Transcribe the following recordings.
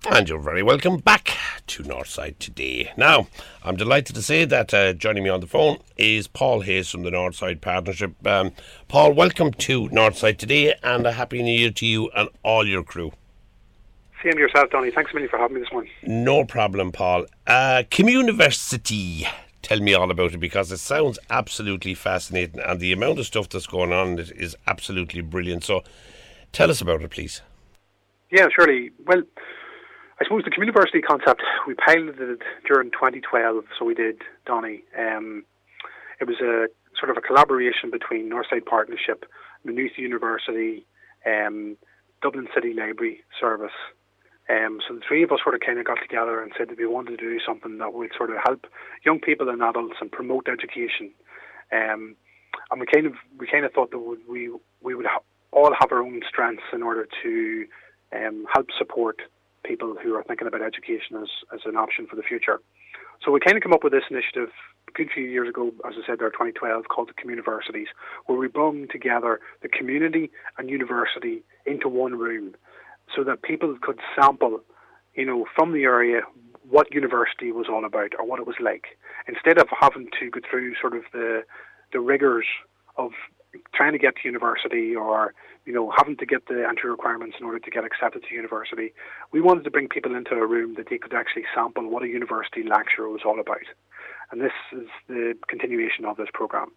And you're very welcome back to Northside Today. Now, I'm delighted to say that joining me on the phone is Paul Hayes from the Northside Partnership. Paul, welcome to Northside Today, and a Happy New Year to you and all your crew. Same to yourself, Donny. Thanks a million for having me this morning. No problem, Paul. Communiversity. Tell me all about it, because it sounds absolutely fascinating, and the amount of stuff that's going on is absolutely brilliant. So tell us about it, please. Yeah, surely. Well, I suppose the Communiversity concept, we piloted it during 2012, so we did, Donny. It was a sort of a collaboration between Northside Partnership, Maynooth University, Dublin City Library Service. So the three of us sort of kind of got together and said that we wanted to do something that would sort of help young people and adults and promote education. And we kind of thought that we would all have our own strengths in order to help support people who are thinking about education as an option for the future. So we kind of came up with this initiative a good few years ago, as I said there, 2012, called the Communiversities, where we bring together the community and university into one room, so that people could sample, from the area what university was all about or what it was like, instead of having to go through sort of the rigours of trying to get to university or, having to get the entry requirements in order to get accepted to university. We wanted to bring people into a room that they could actually sample what a university lecture was all about. And this is the continuation of this programme.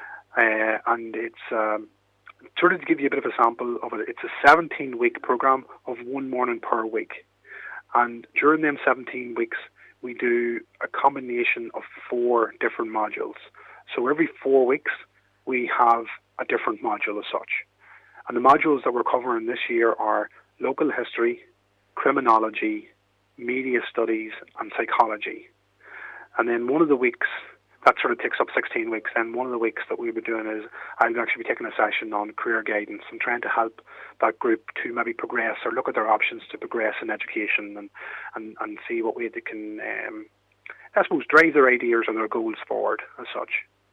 And it's... sort of to give you a bit of a sample of it, it's a 17-week programme of one morning per week. And during them 17 weeks, we do a combination of 4 different modules. So every 4 weeks, we have a different module as such. And the modules that we're covering this year are local history, criminology, media studies, and psychology. And then one of the weeks, that sort of takes up 16 weeks. And one of the weeks that we'll be doing is I'll actually be taking a session on career guidance and trying to help that group to maybe progress or look at their options to progress in education and see what way they can, I suppose, drive their ideas and their goals forward as such.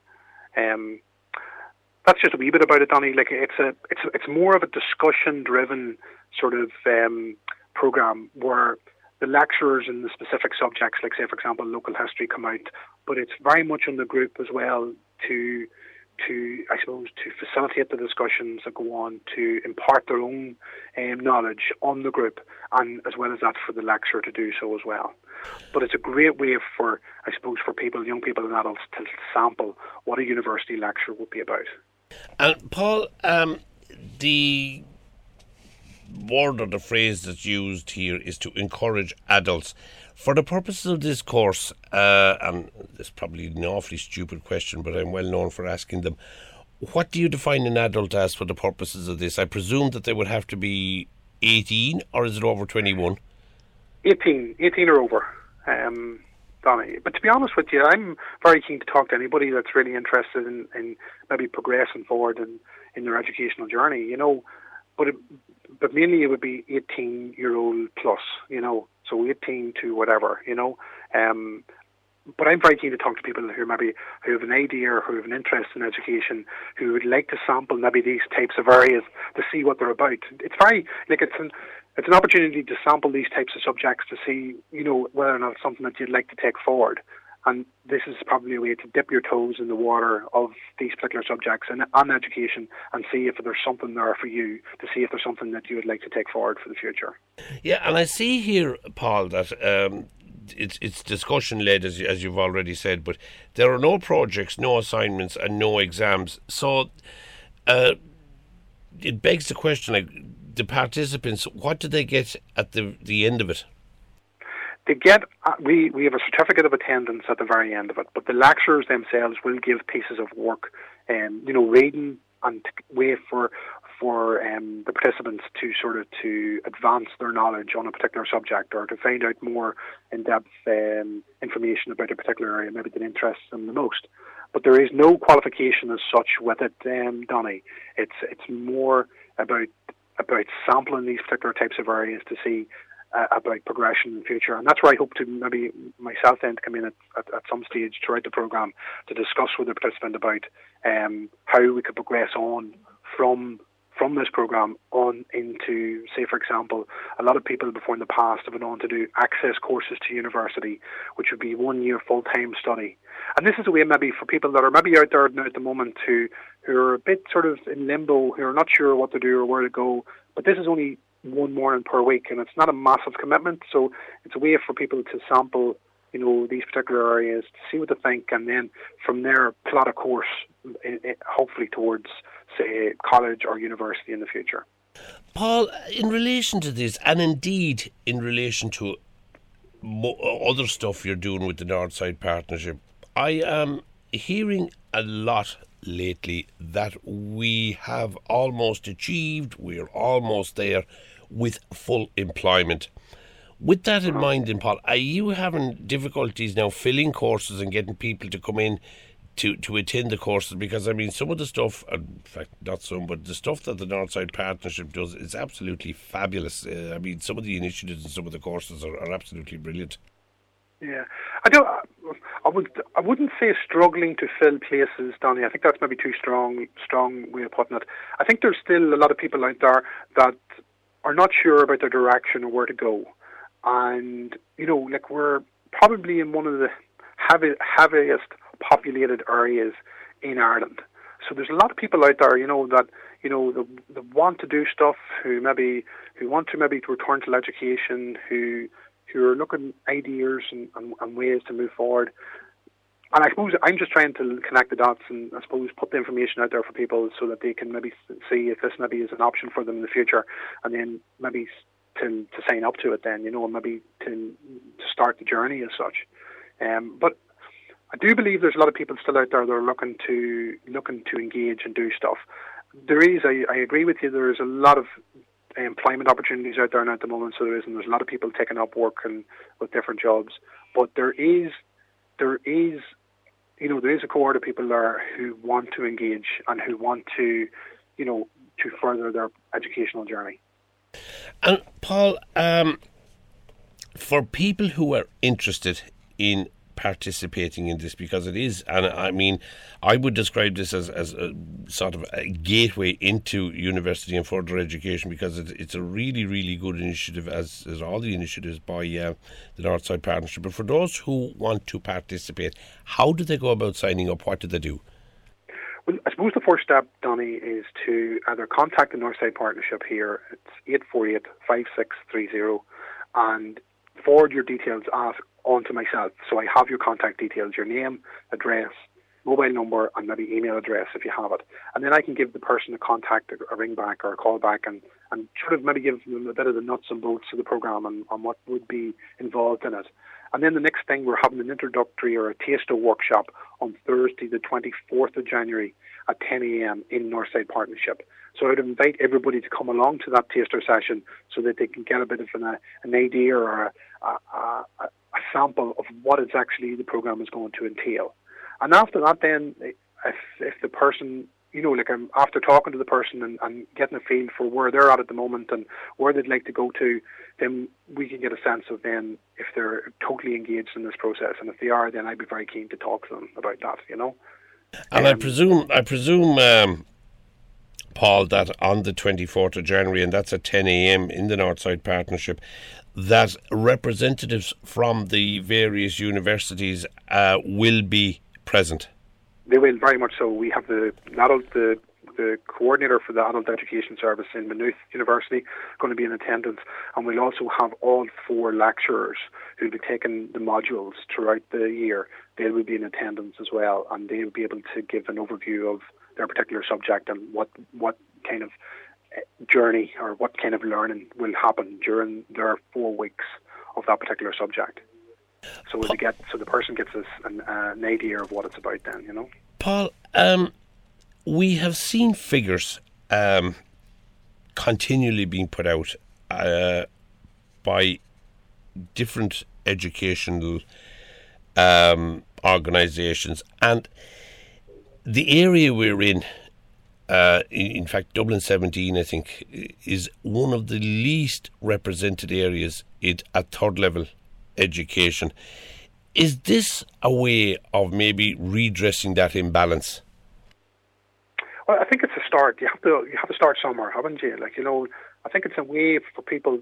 That's just a wee bit about it, Donny. Like it's more of a discussion-driven sort of program where the lecturers in the specific subjects, like say for example local history, come out, but it's very much on the group as well to I suppose to facilitate the discussions that go on, to impart their own knowledge on the group, and as well as that for the lecturer to do so as well. But it's a great way for, I suppose, for people, young people and adults, to sample what a university lecture would be about. And Paul, the word or the phrase that's used here is to encourage adults. For the purposes of this course, and it's probably an awfully stupid question, but I'm well known for asking them, what do you define an adult as for the purposes of this? I presume that they would have to be 18, or is it over 21? 18 or over, Donny. But to be honest with you, I'm very keen to talk to anybody that's really interested in maybe progressing forward in their educational journey, But mainly it would be 18-year-old plus, so 18 to whatever, But I'm very keen to talk to people who have an idea or who have an interest in education, who would like to sample maybe these types of areas to see what they're about. It's very, it's an opportunity to sample these types of subjects to see, whether or not it's something that you'd like to take forward. And this is probably a way to dip your toes in the water of these particular subjects and on education, and see if there's something there for you, to see if there's something that you would like to take forward for the future. Yeah, and I see here, Paul, that it's discussion-led, as you've already said, but there are no projects, no assignments, and no exams. So it begs the question, the participants, what do they get at the end of it? They get, we have a certificate of attendance at the very end of it, but the lecturers themselves will give pieces of work, reading and way for the participants to advance their knowledge on a particular subject, or to find out more in-depth information about a particular area maybe that interests them the most. But there is no qualification as such with it, Donny. It's more about sampling these particular types of areas to see about progression in the future. And that's where I hope to maybe myself then to come in at some stage throughout the programme to discuss with the participant about how we could progress on from from this programme on into, say, for example, a lot of people before in the past have gone on to do access courses to university, which would be 1 year full-time study. And this is a way maybe for people that are maybe out there now at the moment who are a bit sort of in limbo, who are not sure what to do or where to go. But this is only one morning per week, and it's not a massive commitment. So it's a way for people to sample, these particular areas, to see what they think, and then from there plot a course, hopefully towards, say, college or university in the future. Paul, in relation to this, and indeed in relation to other stuff you're doing with the Northside Partnership, I am hearing a lot lately that we have almost achieved, we're almost there with full employment. With that in mind, then, Paul, are you having difficulties now filling courses and getting people to come in to attend the courses? Because, I mean, some of the stuff, in fact, not some, but the stuff that the Northside Partnership does is absolutely fabulous. I mean, some of the initiatives and some of the courses are absolutely brilliant. Yeah, I wouldn't say struggling to fill places, Donny. I think that's maybe too strong way of putting it. I think there's still a lot of people out there that are not sure about their direction or where to go. And, we're probably in one of the heaviest populated areas in Ireland. So there's a lot of people out there, that want to do stuff, who want to return to education, who are looking ideas and ways to move forward. And I suppose I'm just trying to connect the dots and I suppose put the information out there for people so that they can maybe see if this maybe is an option for them in the future, and then maybe to sign up to it then, and maybe to start the journey as such. But I do believe there's a lot of people still out there that are looking to engage and do stuff. There is, I agree with you, there is a lot of employment opportunities out there now at the moment, so there's a lot of people taking up work and with different jobs. But there is a cohort of people there who want to engage and who want to further their educational journey. And Paul, for people who are interested in participating in this, because it is, and I mean, I would describe this as a sort of a gateway into university and further education, because it's a really, really good initiative, as all the initiatives by the Northside Partnership. But for those who want to participate, how do they go about signing up? What do they do? Well, I suppose the first step, Donny, is to either contact the Northside Partnership here. It's 848-5630, and forward your details on to myself. So I have your contact details, your name, address, mobile number, and maybe email address if you have it. And then I can give the person a contact, a ring back or a call back, and sort of maybe give them a bit of the nuts and bolts of the programme and what would be involved in it. And then the next thing, we're having an introductory or a taster workshop on Thursday, the 24th of January at 10 a.m. in Northside Partnership. So I'd invite everybody to come along to that taster session so that they can get a bit of an idea or a sample of what it's actually the programme is going to entail. And after that, then, if the person, after talking to the person and getting a feel for where they're at the moment and where they'd like to go to, then we can get a sense of then if they're totally engaged in this process. And if they are, then I'd be very keen to talk to them about that, And I presume, Paul, that on the 24th of January, and that's at 10 a.m. in the Northside Partnership, that representatives from the various universities will be present. They will, very much so. We have the coordinator for the Adult Education Service in Maynooth University going to be in attendance, and we'll also have all 4 lecturers who'll be taking the modules throughout the year. They will be in attendance as well, and they'll be able to give an overview of their particular subject and what kind of journey or what kind of learning will happen during their 4 weeks of that particular subject. So the person gets an idea of what it's about then, Paul, we have seen figures continually being put out by different educational organisations, and the area we're in fact Dublin 17, I think, is one of the least represented areas at third level education. Is this a way of maybe redressing that imbalance? Well, I think it's a start. You have to start somewhere, haven't you? Like, I think it's a way for people.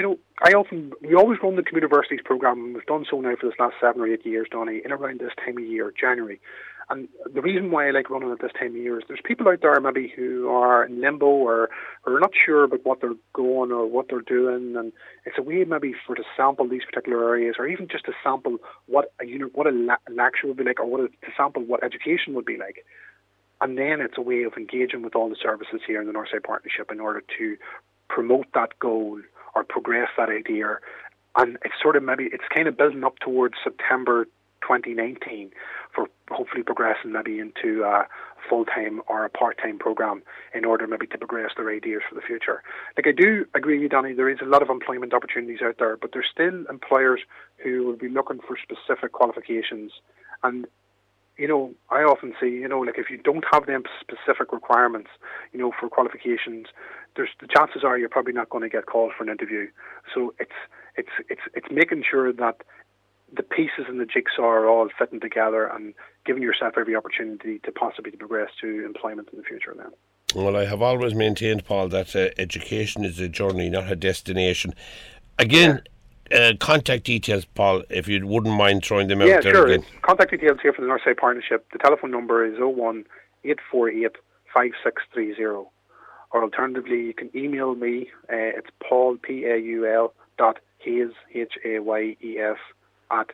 We always run the Communiversities program, and we've done so now for this last 7 or 8 years, Donnie, in around this time of year, January. And the reason why I like running at this time of year is there's people out there maybe who are in limbo or are not sure about what they're going or what they're doing, and it's a way maybe to sample these particular areas, or even just to sample what a lecture would be like, or to sample what education would be like. And then it's a way of engaging with all the services here in the Northside Partnership in order to promote that goal or progress that idea. And it's kind of building up towards September 2019 for hopefully progressing maybe into a full-time or a part-time program in order maybe to progress their ideas for the future. Like, I do agree with you, Danny, there is a lot of employment opportunities out there, but there's still employers who will be looking for specific qualifications. And I often see, like, if you don't have them specific requirements, for qualifications, the chances are you're probably not going to get called for an interview. So it's making sure that the pieces in the jigsaw are all fitting together and giving yourself every opportunity to possibly progress to employment in the future then. Well, I have always maintained, Paul, that education is a journey, not a destination. Again, contact details, Paul, if you wouldn't mind throwing them out there. Sure. Again. Contact details here for the Northside Partnership. The telephone number is 01848 5630. Or alternatively, you can email me. It's Paul, Paul, .hayes, Hayes, at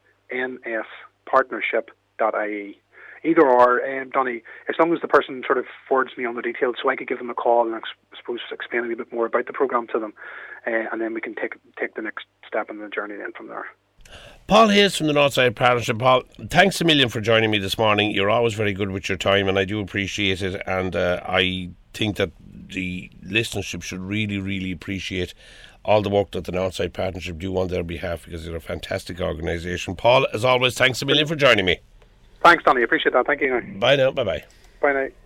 nspartnership.ie. Either or, Donnie, as long as the person sort of forwards me on the details so I could give them a call and I suppose explain a little bit more about the programme to them, and then we can take the next step in the journey then from there. Paul Hayes from the Northside Partnership. Paul, thanks a million for joining me this morning. You're always very good with your time, and I do appreciate it, and I think that the listenership should really, really appreciate all the work that the Northside Partnership do on their behalf, because they're a fantastic organisation. Paul, as always, thanks a million for joining me. Thanks, Donnie. Appreciate that. Thank you. Bye now. Bye-bye. Bye now.